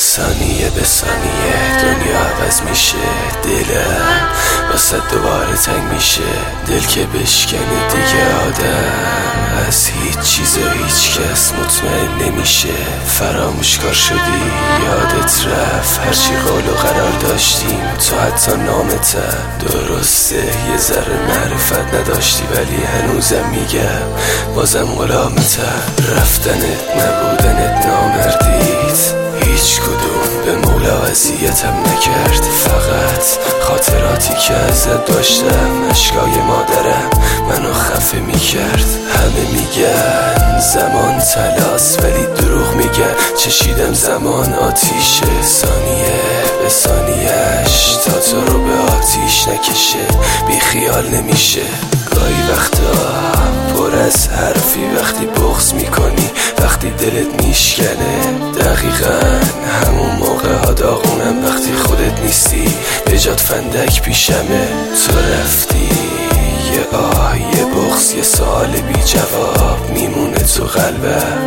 ثانیه به ثانیه دنیا عوض میشه، دلم واسه دوباره تنگ میشه. دل که بشکنه دیگه آدم از هیچ چیز و هیچ کس مطمئن نمیشه. فراموش کار شدی یادت رفت هرچی قول و قرار داشتیم، تو حتی نامتم درسته یه ذره معرفت نداشتی، ولی هنوزم میگم بازم غلامتم. رفتنت نبودنت نامردید، هیچ کدوم به مولا اذیتم نکرد. فقط خاطراتی که ازت داشتم، اشکای مادرم منو خفه میکرد. همه میگن زمان طلاست ولی دروغ میگن، چشیدم زمان آتیشه، ثانیه به ثانیهش تا تو رو به آتیش نکشه. بی خیال نمیشه گاهی وقتا پر از حرفی، وقتی بغض میکنی، وقتی دلت میشکنه. دقیقا همون موقع ها داغونم، وقتی خودت نیستی به جات فندک پیشمه. تو رفتی یه آه یه بغض یه سوال بی جواب میمونه تو قلبم.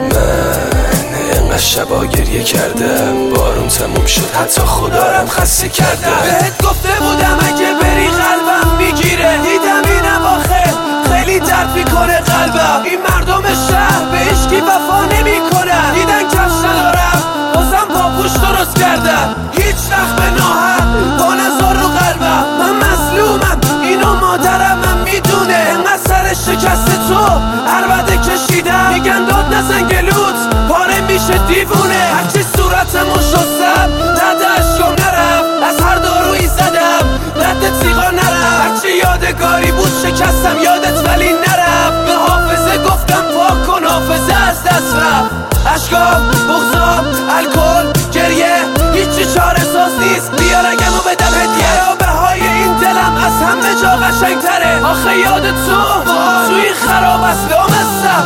من انقدر شبا گریه کردم، بارون تموم شد حتی خدارم خسته کردم. بهت گفته بودم اگه بری قلبم میگیره، دیدم این اواخر خیلی درد میکنه قلبم. این مردم شهر به عشقی وفا نمیکنن، دیدن کفش ندارم بازم پاپوش درست کردن. هیچ وقت به ناحق با نزار رو قلبم، من مظلومم اینو مادرم من میدونه. انقدر سر شکست تو عربده کشیدم، میگن داد نزن گلوت پاره میشه دیوونه. هرچی صورتمو شستم رد اشکم نرفت، از هر دارویی زدم رد سیغا نرفت. هرچی یادگاری بود شکستم یادت ولی نرفت، به حافظه گفتم پاک کن حافظه از دست رفت. اشکام، بغضام، الکل، گریه، هیچی چاره ساز نیست. بیا رگمو بدم هدیه، به های این دلم از همه جا قشنگتره. آخه یاد تو توی خراب است لامستم.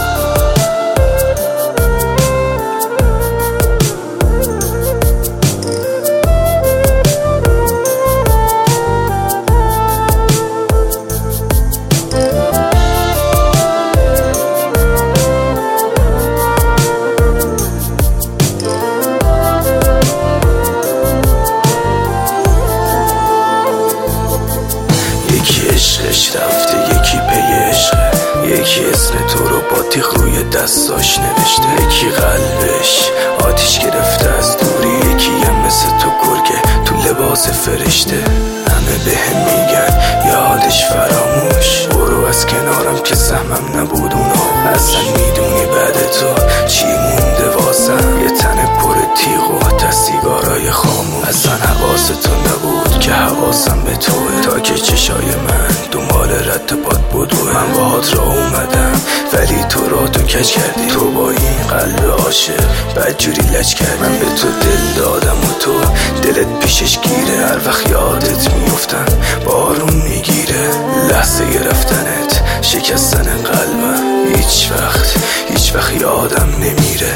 یکی عشقش رفته یکی پی عشقه، یکی اسم تو رو با تیغ روی دستاش نوشته. یکی قلبش آتیش گرفته از دوری، یکی هم مثل تو گرگه تو لباس فرشته. همه بهم میگن یادش فراموش، برو از کنارم که سهمم نبود اونو. اصلا میدونی بعد تو چی مونده واسم؟ یه تن پر تیغ و دستیگارای خاموش. اصلا حواس تو نبود که حواسم به توه، تا که چشای من دنبال رد پات بدوه. من باهات را اومدم ولی تو را تو کج کردی، تو با این قلب عاشق بدجوری لج کردی. من به تو دل دادم و تو دلت پیشش گیره، هر وقت یادت میفتم بارون میگیره. لحظه رفتنت شکستن قلبم، هیچ وقت یادم نمیره.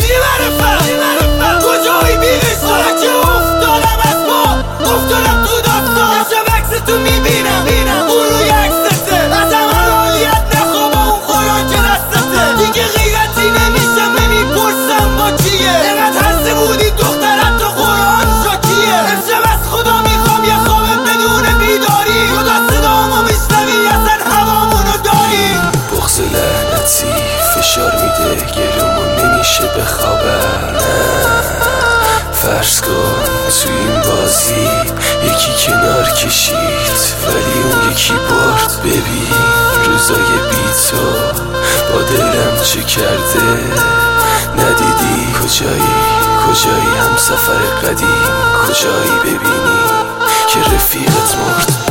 کجایی بیرسا که افتادم از ما، افتادم تو داستان. شب عکس تو میبینم اون روی عکسته، از همه حالیت نخوابم اون خوراک دستته. دیگه غیرتی نمیشم نمیپرسم با کیه، اینقدر هسته بودی دخترت تو قرآن شاکیه. امشب از خدا میخوام یه خواب بدون بیداری، خدا صدامو میشنوی اصلا هوامونو داری. بغض لعنتی فشار میده گلومو نمیشه بخوابم. فرض کن تو این بازی یکی کنار کشید ولی اون یکی برد. ببین روزای بی تو با دلم چه کرده، ندیدی کجایی هم سفر قدیم، کجایی ببینی که رفیقت مرد.